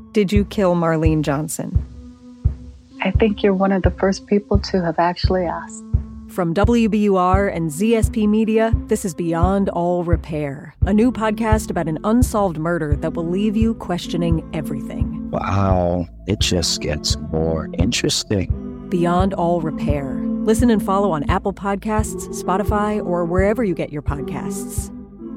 Did you kill Marlene Johnson? I think you're one of the first people to have actually asked. From WBUR and ZSP Media, this is Beyond All Repair, a new podcast about an unsolved murder that will leave you questioning everything. Wow, it just gets more interesting. Beyond All Repair. Listen and follow on Apple Podcasts, Spotify, or wherever you get your podcasts.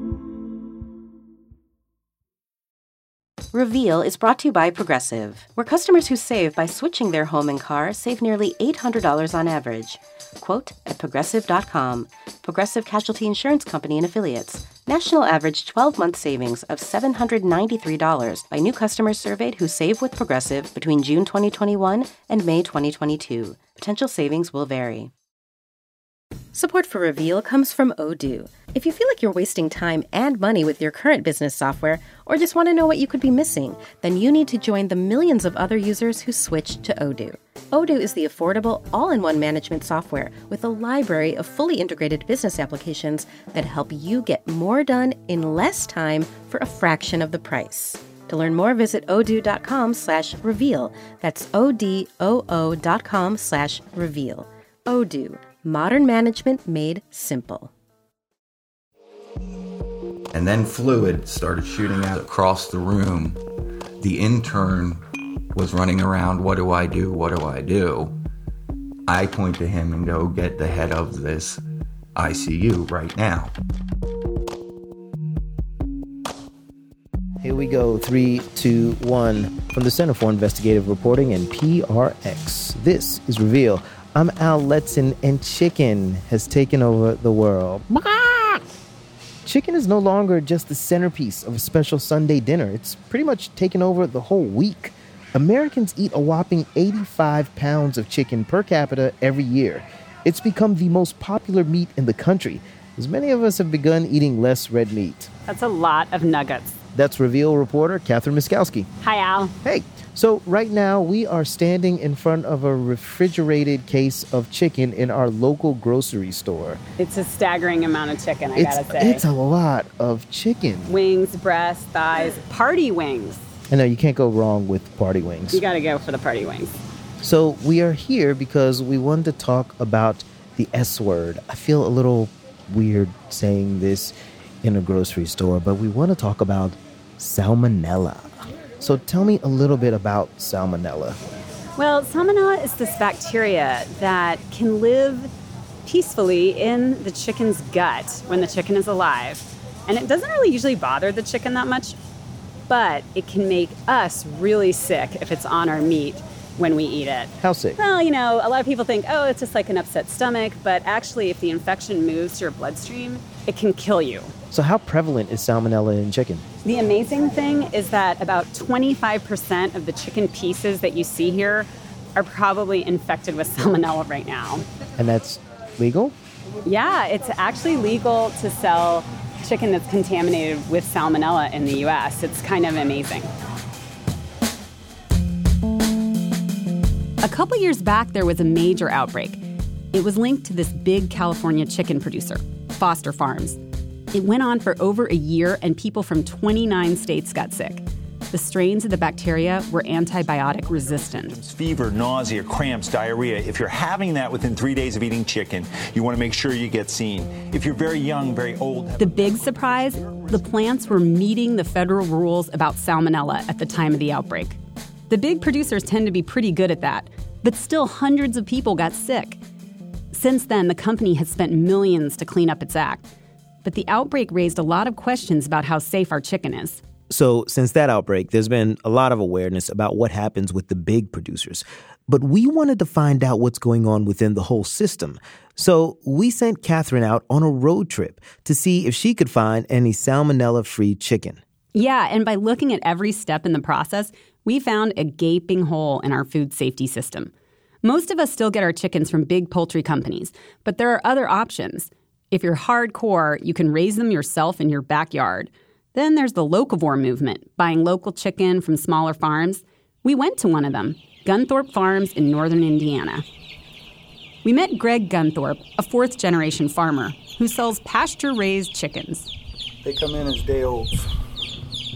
Reveal is brought to you by Progressive, where customers who save by switching their home and car save nearly $800 on average. Quote at Progressive.com. Progressive Casualty Insurance Company and Affiliates. National average 12-month savings of $793 by new customers surveyed who save with Progressive between June 2021 and May 2022. Potential savings will vary. Support for Reveal comes from Odoo. If you feel like you're wasting time and money with your current business software, or just want to know what you could be missing, then you need to join the millions of other users who switched to Odoo. Odoo is the affordable, all-in-one management software with a library of fully integrated business applications that help you get more done in less time for a fraction of the price. To learn more, visit odoo.com/reveal. That's odoo.com/reveal. Odoo. Modern management made simple. And then fluid started shooting out across the room. The intern was running around, what do I do? What do I do? I point to him and go, get the head of this ICU right now. Here we go. 3, 2, 1. From the Center for Investigative Reporting and PRX, this is Reveal. I'm Al Letson, and chicken has taken over the world. Chicken is no longer just the centerpiece of a special Sunday dinner. It's pretty much taken over the whole week. Americans eat a whopping 85 pounds of chicken per capita every year. It's become the most popular meat in the country, as many of us have begun eating less red meat. That's a lot of nuggets. That's Reveal reporter Catherine Miskowski. Hi, Al. Hey. So right now we are standing in front of a refrigerated case of chicken in our local grocery store. It's a staggering amount of chicken, I gotta say. It's a lot of chicken. Wings, breasts, thighs, party wings. I know, you can't go wrong with party wings. You gotta go for the party wings. So we are here because we wanted to talk about the S word. I feel a little weird saying this in a grocery store, but we want to talk about salmonella. So tell me a little bit about salmonella. Well, salmonella is this bacteria that can live peacefully in the chicken's gut when the chicken is alive. And it doesn't really usually bother the chicken that much, but it can make us really sick if it's on our meat when we eat it. How sick? Well, a lot of people think, oh, it's just like an upset stomach, but actually if the infection moves to your bloodstream, it can kill you. So how prevalent is salmonella in chicken? The amazing thing is that about 25% of the chicken pieces that you see here are probably infected with salmonella right now. And that's legal? Yeah, it's actually legal to sell chicken that's contaminated with salmonella in the U.S. It's kind of amazing. A couple years back, there was a major outbreak. It was linked to this big California chicken producer, Foster Farms. It went on for over a year, and people from 29 states got sick. The strains of the bacteria were antibiotic resistant. Fever, nausea, cramps, diarrhea. If you're having that within 3 days of eating chicken, you want to make sure you get seen. If you're very young, very old. The big surprise, the plants were meeting the federal rules about salmonella at the time of the outbreak. The big producers tend to be pretty good at that, but still hundreds of people got sick. Since then, the company has spent millions to clean up its act. But the outbreak raised a lot of questions about how safe our chicken is. So since that outbreak, there's been a lot of awareness about what happens with the big producers. But we wanted to find out what's going on within the whole system. So we sent Catherine out on a road trip to see if she could find any salmonella-free chicken. Yeah, and by looking at every step in the process, we found a gaping hole in our food safety system. Most of us still get our chickens from big poultry companies, but there are other options. If you're hardcore, you can raise them yourself in your backyard. Then there's the locavore movement, buying local chicken from smaller farms. We went to one of them, Gunthorpe Farms in northern Indiana. We met Greg Gunthorpe, a fourth-generation farmer who sells pasture-raised chickens. They come in as day olds.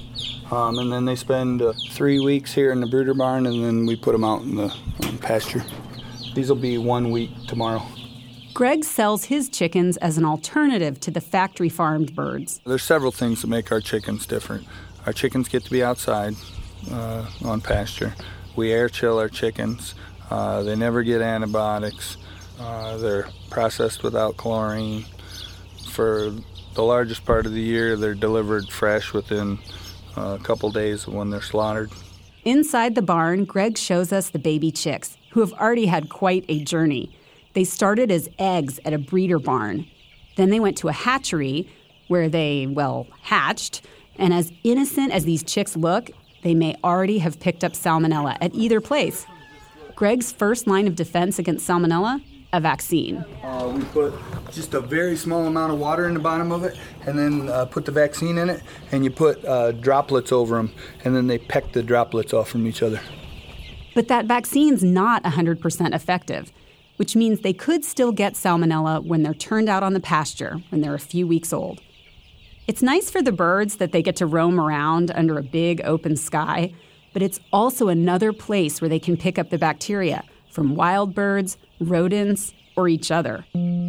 And then they spend 3 weeks here in the brooder barn, and then we put them out in the pasture. These will be 1 week tomorrow. Greg sells his chickens as an alternative to the factory-farmed birds. There's several things that make our chickens different. Our chickens get to be outside on pasture. We air chill our chickens. They never get antibiotics. They're processed without chlorine. For the largest part of the year, they're delivered fresh within a couple days of when they're slaughtered. Inside the barn, Greg shows us the baby chicks, who have already had quite a journey. They started as eggs at a breeder barn. Then they went to a hatchery where they, hatched. And as innocent as these chicks look, they may already have picked up salmonella at either place. Greg's first line of defense against salmonella? A vaccine. We put just a very small amount of water in the bottom of it, and then put the vaccine in it, and you put droplets over them, and then they peck the droplets off from each other. But that vaccine's not 100% effective, which means they could still get salmonella when they're turned out on the pasture when they're a few weeks old. It's nice for the birds that they get to roam around under a big open sky, but it's also another place where they can pick up the bacteria from wild birds, rodents, or each other.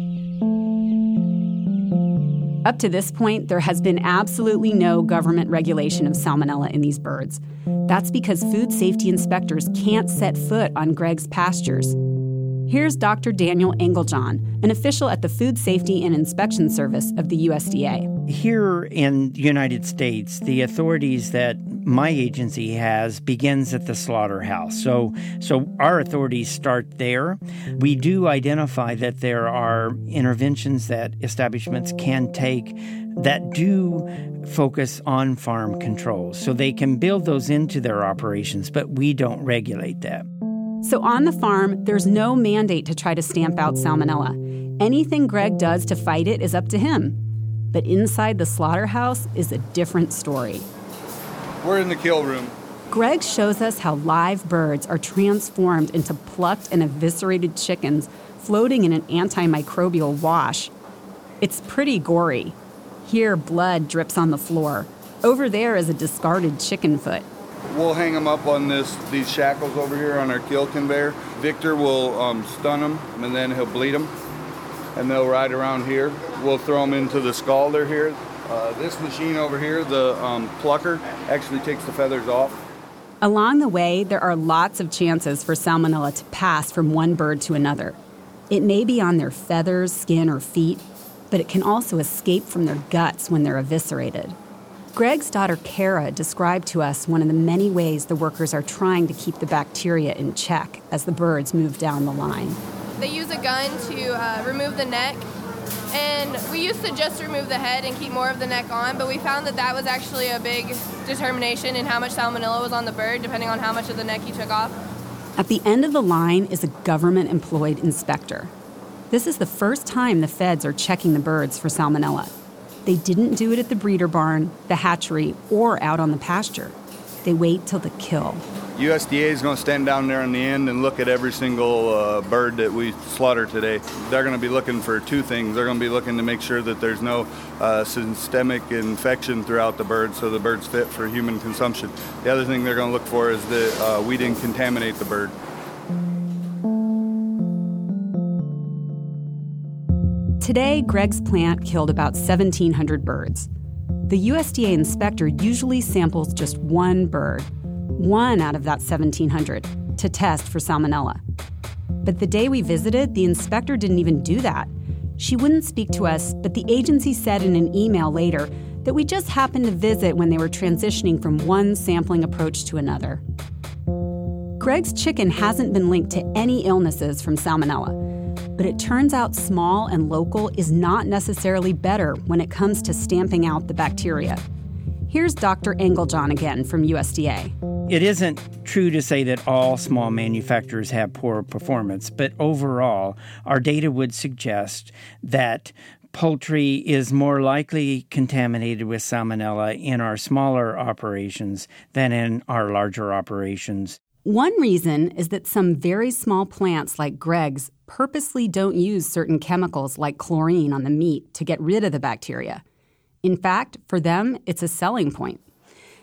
Up to this point, there has been absolutely no government regulation of salmonella in these birds. That's because food safety inspectors can't set foot on Greg's pastures. Here's Dr. Daniel Engeljohn, an official at the Food Safety and Inspection Service of the USDA. Here in the United States, the authorities that my agency has begins at the slaughterhouse. So our authorities start there. We do identify that there are interventions that establishments can take that do focus on farm controls. So they can build those into their operations, but we don't regulate that. So on the farm, there's no mandate to try to stamp out salmonella. Anything Greg does to fight it is up to him. But inside the slaughterhouse is a different story. We're in the kill room. Greg shows us how live birds are transformed into plucked and eviscerated chickens floating in an antimicrobial wash. It's pretty gory. Here, blood drips on the floor. Over there is a discarded chicken foot. We'll hang them up on these shackles over here on our kill conveyor. Victor will stun them, and then he'll bleed them, and they'll ride around here. We'll throw them into the scalder here. This machine over here, the plucker, actually takes the feathers off. Along the way, there are lots of chances for salmonella to pass from one bird to another. It may be on their feathers, skin, or feet, but it can also escape from their guts when they're eviscerated. Greg's daughter, Kara, described to us one of the many ways the workers are trying to keep the bacteria in check as the birds move down the line. They use a gun to remove the neck, and we used to just remove the head and keep more of the neck on, but we found that was actually a big determination in how much salmonella was on the bird, depending on how much of the neck you took off. At the end of the line is a government-employed inspector. This is the first time the feds are checking the birds for salmonella. They didn't do it at the breeder barn, the hatchery, or out on the pasture. They wait till the kill. USDA is going to stand down there in the end and look at every single bird that we slaughter today. They're going to be looking for two things. They're going to be looking to make sure that there's no systemic infection throughout the bird, so the bird's fit for human consumption. The other thing they're going to look for is that we didn't contaminate the bird. Today, Greg's plant killed about 1,700 birds. The USDA inspector usually samples just one bird, one out of that 1,700, to test for salmonella. But the day we visited, the inspector didn't even do that. She wouldn't speak to us, but the agency said in an email later that we just happened to visit when they were transitioning from one sampling approach to another. Greg's chicken hasn't been linked to any illnesses from salmonella, but it turns out small and local is not necessarily better when it comes to stamping out the bacteria. Here's Dr. Engeljohn again from USDA. It isn't true to say that all small manufacturers have poor performance, but overall, our data would suggest that poultry is more likely contaminated with salmonella in our smaller operations than in our larger operations. One reason is that some very small plants like Greg's purposely don't use certain chemicals like chlorine on the meat to get rid of the bacteria. In fact, for them, it's a selling point.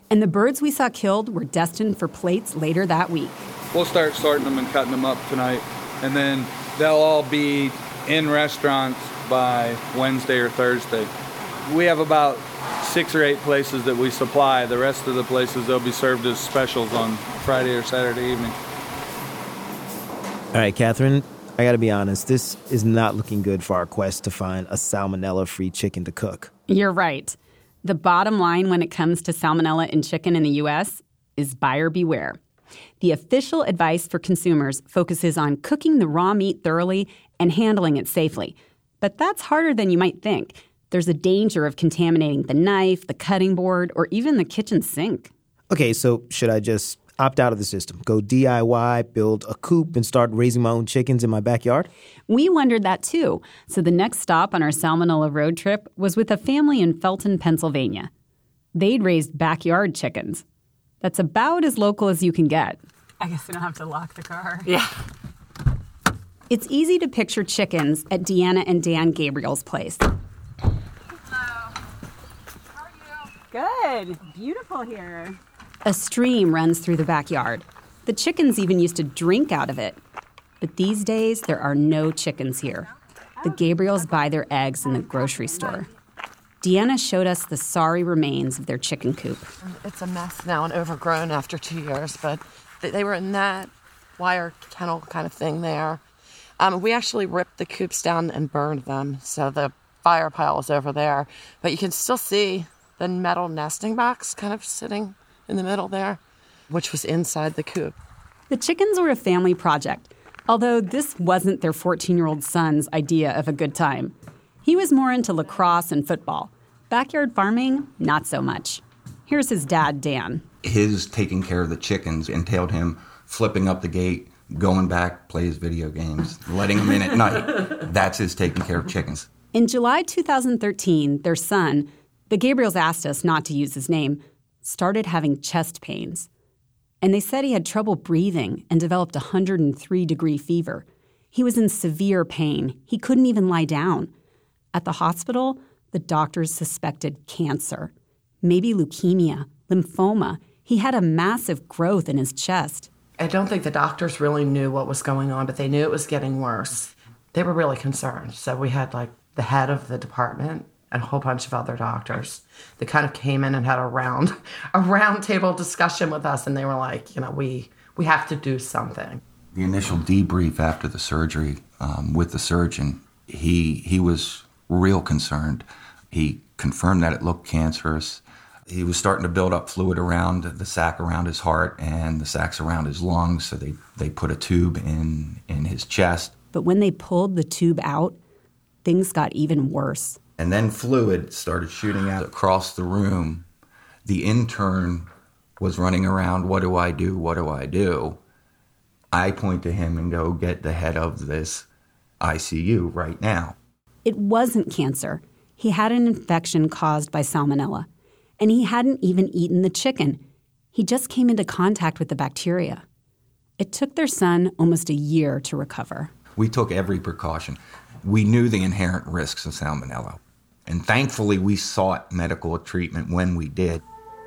And the birds we saw killed were destined for plates later that week. We'll start sorting them and cutting them up tonight, and then they'll all be in restaurants by Wednesday or Thursday. We have about 6 or 8 places that we supply. The rest of the places, they'll be served as specials on Friday or Saturday evening. All right, Catherine, I got to be honest. This is not looking good for our quest to find a salmonella-free chicken to cook. You're right. The bottom line when it comes to salmonella in chicken in the U.S. is buyer beware. The official advice for consumers focuses on cooking the raw meat thoroughly and handling it safely. But that's harder than you might think. There's a danger of contaminating the knife, the cutting board, or even the kitchen sink. Okay, so should I just opt out of the system, go DIY, build a coop, and start raising my own chickens in my backyard? We wondered that too. So the next stop on our salmonella road trip was with a family in Felton, Pennsylvania. They'd raised backyard chickens. That's about as local as you can get. I guess we don't have to lock the car. Yeah. It's easy to picture chickens at Deanna and Dan Gabriel's place. Hello. How are you? Good. Beautiful here. A stream runs through the backyard. The chickens even used to drink out of it. But these days, there are no chickens here. The Gabriels buy their eggs in the grocery store. Deanna showed us the sorry remains of their chicken coop. It's a mess now and overgrown after 2 years, but they were in that wire kennel kind of thing there. We actually ripped the coops down and burned them, so the fire pile is over there. But you can still see the metal nesting box kind of sitting in the middle there, which was inside the coop. The chickens were a family project, although this wasn't their 14-year-old son's idea of a good time. He was more into lacrosse and football. Backyard farming, not so much. Here's his dad, Dan. His taking care of the chickens entailed him flipping up the gate, going back, play his video games, letting them in at night. That's his taking care of chickens. In July 2013, their son, the Gabriels asked us not to use his name, started having chest pains. And they said he had trouble breathing and developed a 103-degree fever. He was in severe pain. He couldn't even lie down. At the hospital, the doctors suspected cancer, maybe leukemia, lymphoma. He had a massive growth in his chest. I don't think the doctors really knew what was going on, but they knew it was getting worse. They were really concerned. So we had the head of the department and a whole bunch of other doctors that kind of came in and had a round table discussion with us, and they were like, we have to do something. The initial debrief after the surgery with the surgeon, he was real concerned. He confirmed that it looked cancerous. He was starting to build up fluid around the sac around his heart and the sacs around his lungs, so they put a tube in his chest. But when they pulled the tube out, things got even worse. And then fluid started shooting out across the room. The intern was running around, what do I do, what do I do? I point to him and go, get the head of this ICU right now. It wasn't cancer. He had an infection caused by salmonella. And he hadn't even eaten the chicken. He just came into contact with the bacteria. It took their son almost a year to recover. We took every precaution. We knew the inherent risks of salmonella. And thankfully, we sought medical treatment when we did.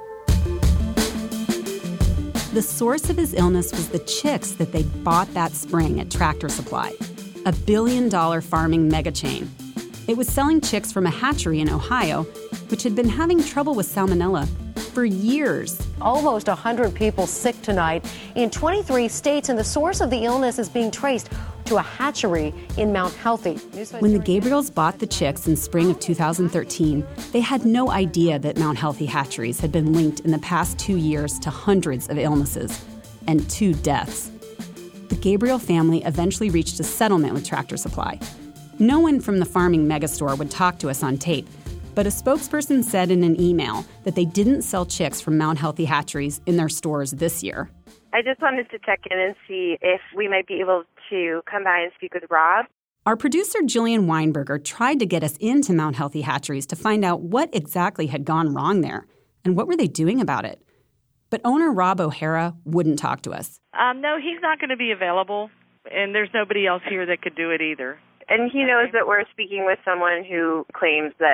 The source of his illness was the chicks that they bought that spring at Tractor Supply, a billion-dollar farming mega chain. It was selling chicks from a hatchery in Ohio, which had been having trouble with salmonella for years. Almost 100 people sick tonight in 23 states, and the source of the illness is being traced to a hatchery in Mount Healthy. When the Gabriels bought the chicks in spring of 2013, they had no idea that Mount Healthy hatcheries had been linked in the past 2 years to hundreds of illnesses and 2 deaths. The Gabriel family eventually reached a settlement with Tractor Supply. No one from the farming megastore would talk to us on tape, but a spokesperson said in an email that they didn't sell chicks from Mount Healthy hatcheries in their stores this year. I just wanted to check in and see if we might be able to come by and speak with Rob. Our producer, Jillian Weinberger, tried to get us into Mount Healthy hatcheries to find out what exactly had gone wrong there and what were they doing about it. But owner Rob O'Hara wouldn't talk to us. No, he's not going to be available, and there's nobody else here that could do it either. And he knows that we're speaking with someone who claims that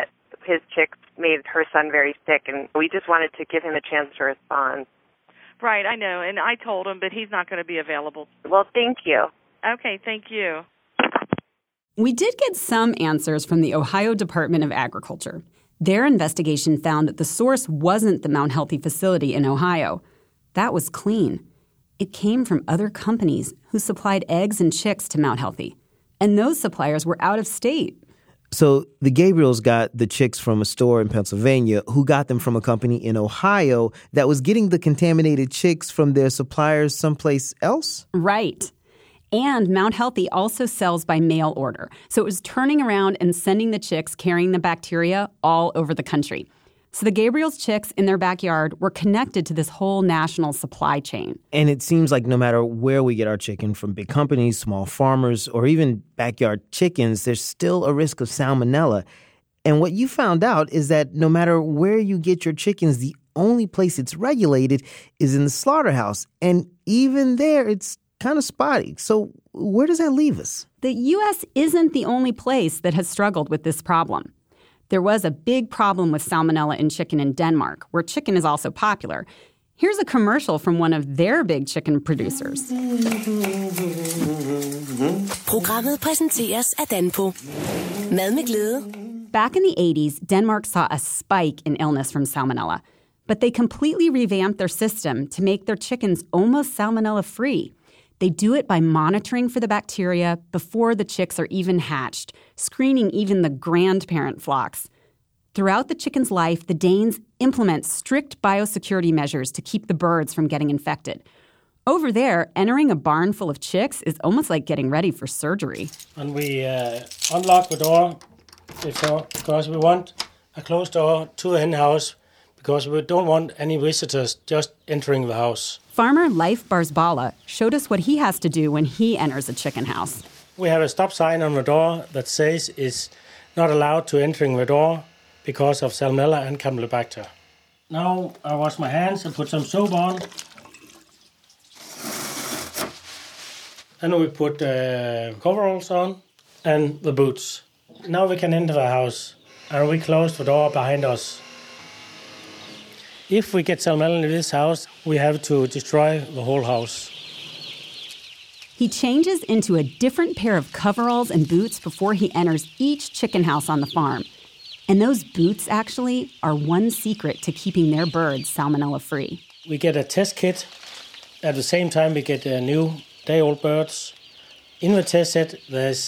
his chicks made her son very sick, and we just wanted to give him a chance to respond. Right, I know, and I told him, but he's not going to be available. Well, thank you. Okay, thank you. We did get some answers from the Ohio Department of Agriculture. Their investigation found that the source wasn't the Mount Healthy facility in Ohio. That was clean. It came from other companies who supplied eggs and chicks to Mount Healthy. And those suppliers were out of state. So the Gabriels got the chicks from a store in Pennsylvania who got them from a company in Ohio that was getting the contaminated chicks from their suppliers someplace else? Right. And Mount Healthy also sells by mail order. So it was turning around and sending the chicks carrying the bacteria all over the country. So the Gabriels' chicks in their backyard were connected to this whole national supply chain. And it seems like no matter where we get our chicken, from big companies, small farmers, or even backyard chickens, there's still a risk of salmonella. And what you found out is that no matter where you get your chickens, the only place it's regulated is in the slaughterhouse. And even there, it's kind of spotty. So where does that leave us? The U.S. isn't the only place that has struggled with this problem. There was a big problem with salmonella in chicken in Denmark, where chicken is also popular. Here's a commercial from one of their big chicken producers. Programmet præsenteres af Danpo. Mad med glæde. Back in the 80s, Denmark saw a spike in illness from salmonella, but they completely revamped their system to make their chickens almost salmonella-free. They do it by monitoring for the bacteria before the chicks are even hatched, screening even the grandparent flocks. Throughout the chicken's life, the Danes implement strict biosecurity measures to keep the birds from getting infected. Over there, entering a barn full of chicks is almost like getting ready for surgery. And we unlock the door because we want a closed door to the hen house because we don't want any visitors just entering the house. Farmer Leif Barsbala showed us what he has to do when he enters a chicken house. We have a stop sign on the door that says it's not allowed to entering the door because of Salmonella and Campylobacter. Now I wash my hands and put some soap on. And we put coveralls on and the boots. Now we can enter the house and we close the door behind us. If we get salmonella in this house, we have to destroy the whole house. He changes into a different pair of coveralls and boots before he enters each chicken house on the farm. And those boots, actually, are one secret to keeping their birds salmonella-free. We get a test kit. At the same time, we get new day-old birds. In the test set, there's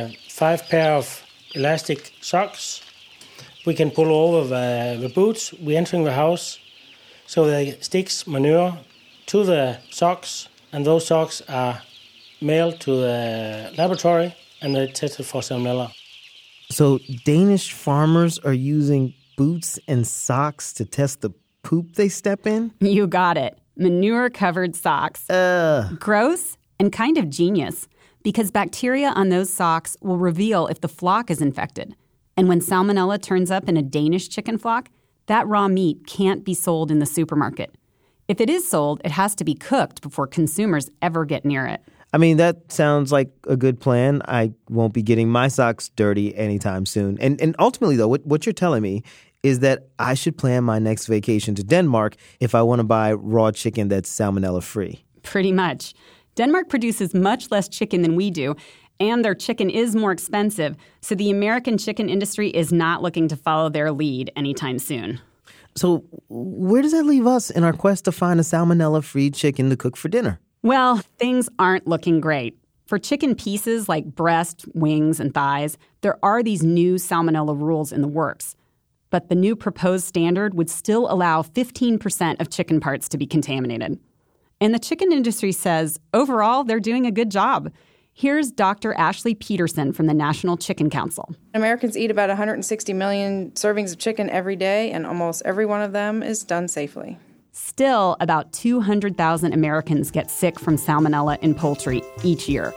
5 pair of elastic socks. We can pull over the boots. We're entering the house. So they sticks manure to the socks, and those socks are mailed to the laboratory, and they're tested for salmonella. So Danish farmers are using boots and socks to test the poop they step in? You got it. Manure-covered socks. Gross and kind of genius, because bacteria on those socks will reveal if the flock is infected. And when salmonella turns up in a Danish chicken flock, that raw meat can't be sold in the supermarket. If it is sold, it has to be cooked before consumers ever get near it. I mean, that sounds like a good plan. I won't be getting my socks dirty anytime soon. And ultimately, though, what you're telling me is that I should plan my next vacation to Denmark if I want to buy raw chicken that's salmonella-free. Pretty much. Denmark produces much less chicken than we do, and their chicken is more expensive, so the American chicken industry is not looking to follow their lead anytime soon. So where does that leave us in our quest to find a salmonella-free chicken to cook for dinner? Well, things aren't looking great. For chicken pieces like breast, wings, and thighs, there are these new salmonella rules in the works. But the new proposed standard would still allow 15% of chicken parts to be contaminated. And the chicken industry says, overall, they're doing a good job. Here's Dr. Ashley Peterson from the National Chicken Council. Americans eat about 160 million servings of chicken every day, and almost every one of them is done safely. Still, about 200,000 Americans get sick from salmonella in poultry each year.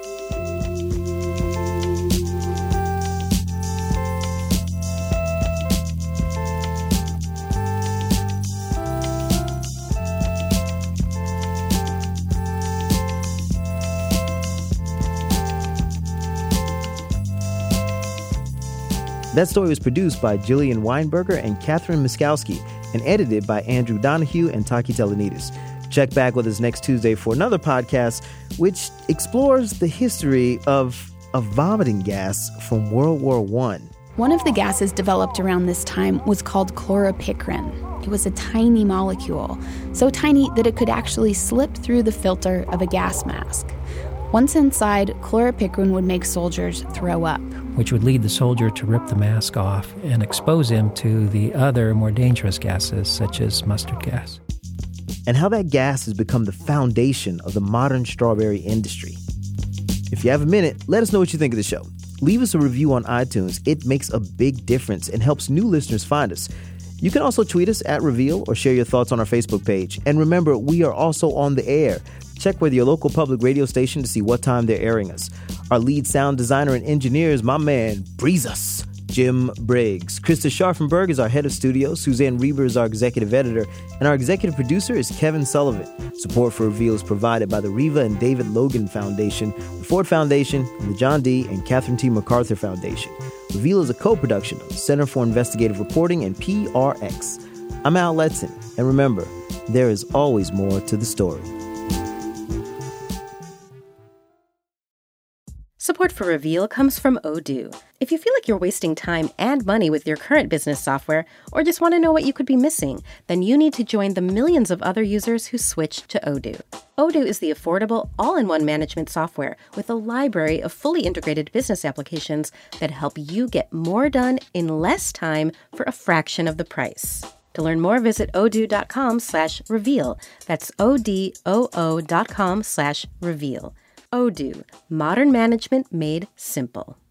That story was produced by Jillian Weinberger and Catherine Miskowski and edited by Andrew Donahue and Taki Telenides. Check back with us next Tuesday for another podcast which explores the history of a vomiting gas from World War I. One of the gases developed around this time was called chloropicrin. It was a tiny molecule, so tiny that it could actually slip through the filter of a gas mask. Once inside, chloropicrin would make soldiers throw up, which would lead the soldier to rip the mask off and expose him to the other more dangerous gases, such as mustard gas. And how that gas has become the foundation of the modern strawberry industry. If you have a minute, let us know what you think of the show. Leave us a review on iTunes. It makes a big difference and helps new listeners find us. You can also tweet us at Reveal or share your thoughts on our Facebook page. And remember, we are also on the air. Check with your local public radio station to see what time they're airing us. Our lead sound designer and engineer is my man, Breezes, Jim Briggs. Krista Scharfenberg is our head of studio. Suzanne Reber is our executive editor. And our executive producer is Kevin Sullivan. Support for Reveal is provided by the Reva and David Logan Foundation, the Ford Foundation, and the John D. and Catherine T. MacArthur Foundation. Reveal is a co-production of the Center for Investigative Reporting and PRX. I'm Al Letson. And remember, there is always more to the story. Support for Reveal comes from Odoo. If you feel like you're wasting time and money with your current business software, or just want to know what you could be missing, then you need to join the millions of other users who switched to Odoo. Odoo is the affordable, all-in-one management software with a library of fully integrated business applications that help you get more done in less time for a fraction of the price. To learn more, visit odoo.com/reveal. That's odoo.com/reveal. Odoo, modern management made simple.